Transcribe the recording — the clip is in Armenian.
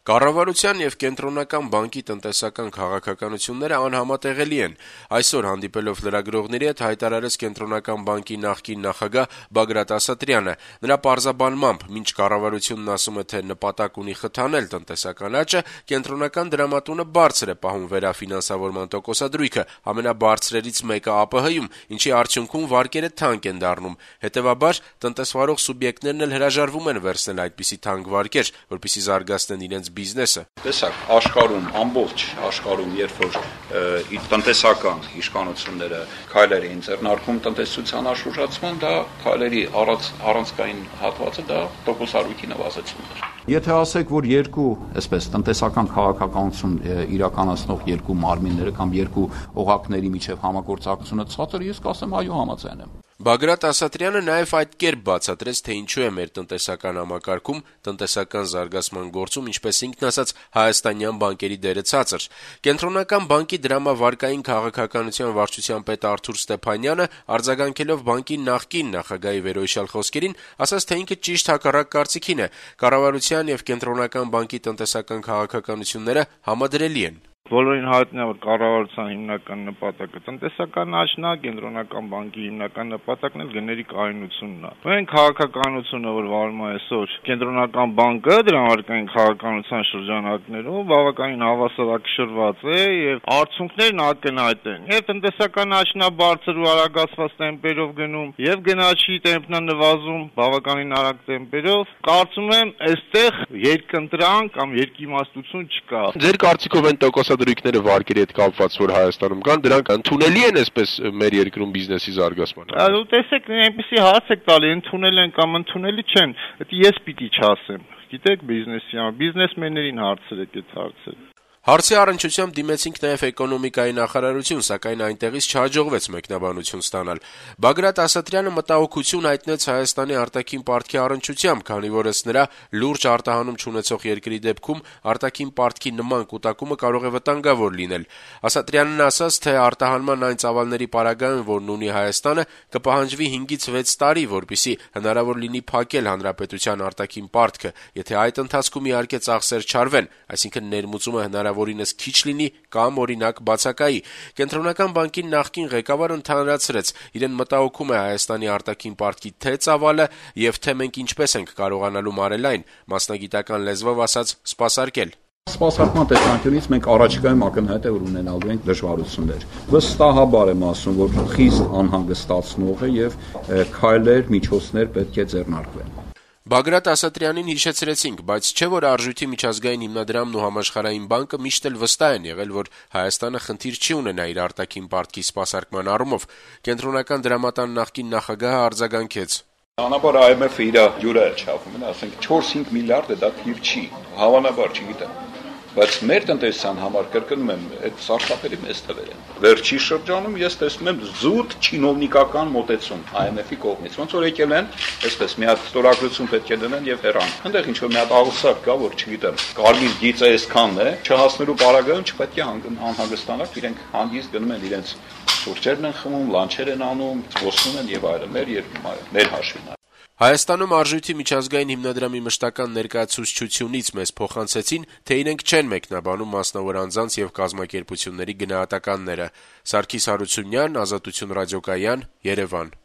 Կառավարության եւ Կենտրոնական բանկի տնտեսական քաղաքականությունները անհամատեղելի են։ Այսօր հանդիպելով լրագրողների հետ հայտարարեց Կենտրոնական բանկի նախկին նախագահ Բագրատ Ասատրյանը։ Նրա պարզաբանմամբ, մինչ կառավարությունն ասում է, թե նպատակ ունի խթանել տնտեսական աճը, Կենտրոնական դրամատունը բարձր է պահում վերաֆինանսավորման տոկոսադրույքը, ամենաբարձրերից մեկը ԱՊՀ-ում, ինչի արդյունքում վարկերը թանկ են դառնում։ Հետևաբար, տնտեսվարող սուբյեկտներն էլ հրաժարվում են վերցնել այդպիսի թանկ վարկեր, որպեսզի զարգացնեն իրենց բիզնեսը։ Տեսակ, աշխարհում, ամբողջ աշխարհում, երբ որ տնտեսական իշխանությունները քայլեր էին ձեռնարկում տնտեսության աշխուժացման, դա քայլերի առանցքային հատվածը դա տոկոսառույթի նվազեցումն էր։ Եթե ասեք, որ երկու, այսպես, տնտեսական քաղաքականություն իրականացնող երկու մարմինները կամ երկու օղակների միջև համագործակցությունը ցածր, ես կասեմ այո, համաձայն եմ։ Բագրատ Ասատրյանը նաև այդ կերպ բացատրեց, թե ինչու է մեր տնտեսական համակարգում, տնտեսական զարգացման գործում, ինչպես ինքն ասաց, հայաստանյան բանկերի դերը ցածր։ Կենտրոնական բանկի դրամավարկային քաղաքականության վարչության պետ Արթուր Ստեփանյանը, արձագանքելով բանկի նախկին նախագահի վերոհիշյալ խոսքերին, ասաց, թե ինքը ճիշտ հակառակ կարծիքին է։ Կառավարության եւ Կենտրոնական բանկի տնտեսական քաղաքականությունները համադրելի են։ Բոլորին հայտնի է, որ կառավարության հիմնական նպատակը տնտեսական աճն է, Կենտրոնական բանկի հիմնական նպատակն էլ գների կայունությունն է։ Մենք քաղաքականությունը, որ վարում է այսօր Կենտրոնական բանկը, դրամարկային քաղաքականության շրջանակներում բավականին հավասարակշռված է եւ արդյունքներն ակնհայտ են։ Եվ տնտեսական աճն է բարձր ու արագացված տեմպերով գնում, եւ գնաճի տեմպն է նվազում բավականին արագ տեմպերով։ Կարծում եմ, այստեղ երկընտրանք կամ երկիմաստություն չկա։ Ձեր կարծիքով են տոկոսադրույքները վարկերի հետ կապված, որ Հայաստանում կան, դրանք ընդունելի են այսպես մեր երկրում բիզնեսի զարգացման։ Այո, տեսեք, այնպեսի հարց եք տալի, ընդունել են կամ ընդունելի չեն։ Դա ես պիտի չասեմ։ Գիտեք, բիզնեսմեններին հարցրեք այդ հարցերը։ Հարցի առնչությամբ դիմեցինք նաև էկոնոմիկայի նախարարություն, սակայն այնտեղից չհաջողվեց մեկնաբանություն ստանալ։ Բագրատ Ասատրյանը մտահոգություն հայտնեց Հայաստանի արտաքին պարտքի առնչությամբ, քանի որ ըստ նրա լուրջ արտահանում չունեցող երկրի դեպքում արտաքին պարտքի նման կուտակումը կարող է վտանգավոր լինել։ Ասատրյանն ասաց, թե արտահանման այն ծավալների պարագայում, որն ունի Հայաստանը, կպահանջվի 5-ից 6 տարի, որպեսզի հնարավոր լինի փակել հանրապետության արտաքին պարտքը, եթե այդ ընթացքում իհարկե ծախսեր չարվեն, այսինքն ներմուծումը հնարավորինս քիչ լինի կամ օրինակ բացակայի։ Կենտրոնական բանկի նախկին ղեկավարը ընդհանրացրեց, իրեն մտահոգում է Հայաստանի արտաքին պարտքի թե ծավալը եւ թե մենք ինչպես ենք կարողանալու մարել այն, մասնագիտական լեզվով ասած, սպասարկել։ Սպասարկման տեսանկյունից մենք առաջիկայում ակնհայտ է, որ ունենալու ենք դժվարություններ։ Վստահաբար եմ ասում, որ խիստ անհանգստացնող է եւ քայլեր, միջոցներ պետք է ձեռնարկվեն։ Բագրատ Ասատրյանին հիշեցրեցինք, բայց չէ՞ որ Արժույթի միջազգային հիմնադրամն ու Համաշխարհային բանկը միշտ էլ վստահ են եղել, որ Հայաստանը խնդիր չի ունենա իր արտաքին պարտքի սպասարկման առումով։ Կենտրոնական դրամատան նախկին նախագահը արձագանքեց. Հավանաբար IMF-ը իր յուրը չափում է, ասենք 4-5 միլիարդ է դա թիվ չի, հավանաբար չգիտեմ։ Բայց մեր տնտեսության համար կրկնում եմ, այդ սարսափելի մեծ թվեր են։ Վերջի շրջանում ես տեսնում եմ զուտ չինովնիկական մոտեցում IMF-ի կողմից, ոնց որ եկել են, այսպես մի հատ ստորագրություն պետք է դնեն եւ հեռան։ Այնտեղ ինչ որ մի հատ աղսակ կա, որ չգիտեմ, կարմիր գիծը այսքանն է, չհասնելու պարագայում չպետք է անհանգստանալ, իրենք հանգիստ գնում են իրենց սուրճերն են խմում, լանչեր են անում, ոսնում են եւ այլն, մեր հաշվին։ Հայաստանում Արժույթի միջազգային հիմնադրամի մշտական ներկայացուցչությունից մեզ փոխանցեցին, թե իրենք չեն մեկնաբանում մասնավոր անձանց եւ կազմակերպությունների գնահատականները։ Սարգիս Հարությունյան, Ազատություն ռադիոկայան, Երևան։